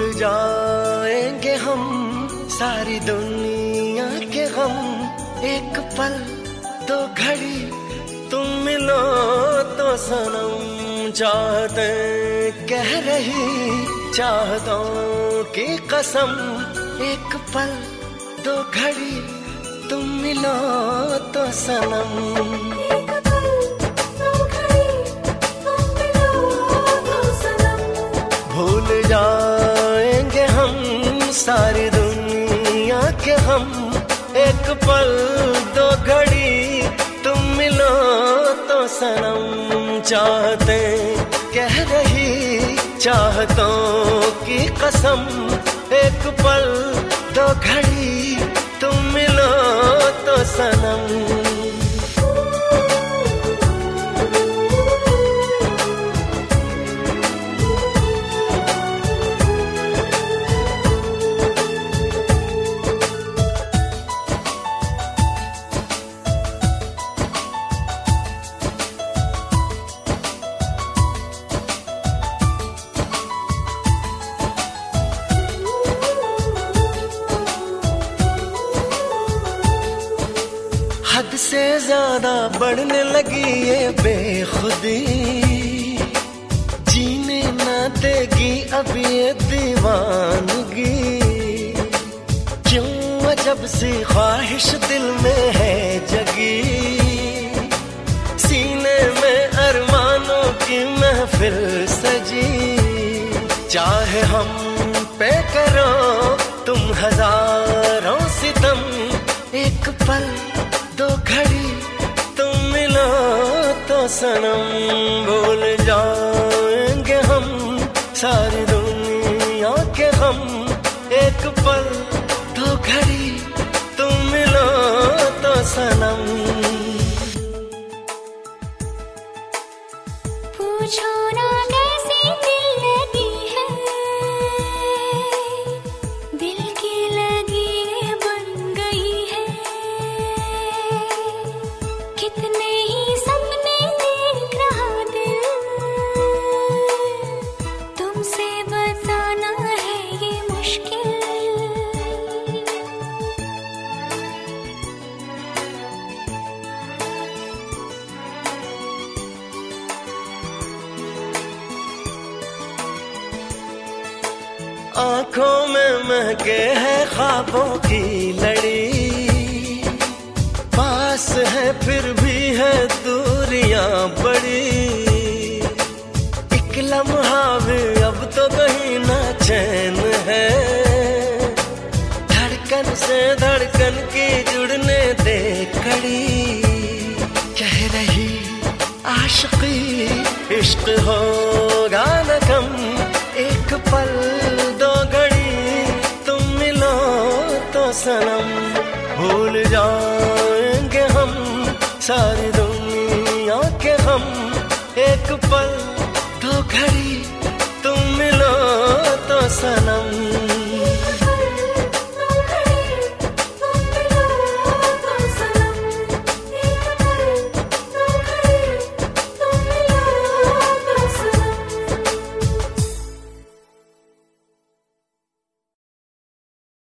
जाएंगे हम सारी दुनिया के गम, एक पल दो घड़ी तुम मिलो तो सनम। चाहते कह रही चाहतों की कसम, एक पल दो घड़ी तुम मिलो तो सनम। भूल जाएंगे हम सारी दुनिया के हम, एक पल दो घड़ी तुम मिलो तो सनम। चाहते कह रही चाहतों की कसम, एक पल दो घड़ी तुम मिलो तो सनम। हद से ज्यादा बढ़ने लगी ये बेखुदी, जीने ना देगी अब ये दीवानगी। क्यों अजब सी ख्वाहिश दिल में है जगी, सीने में अरमानों की महफिल सजी। चाहे हम पे करो तुम हजारों सितम, एक पल दो घड़ी तुम मिलो तो सनम। भूल जाएंगे हम सारी दुनिया के गम, एक पल दो घड़ी तुम मिलो तो सनम। पूछो ना कैसी दिल लगी है, दिल की लगी बन गई है। कितने ही सपने देख रहा दिल, तुमसे बताना है ये मुश्किल। आंखों में महके है ख्वाबों की लड़ी, पास है फिर भी है दूरियां बड़ी। एक लम्हा भी अब तो कहीं ना चैन है, धड़कन से धड़कन की जुड़ने दे कड़ी। कह रही आशिकी इश्क होगा न कम, एक पल दो घड़ी तुम मिलो तो सनम। भूल जाएंगे हम सारी दुनिया के हम, एक पल दो घड़ी तुम मिलो तो सनम।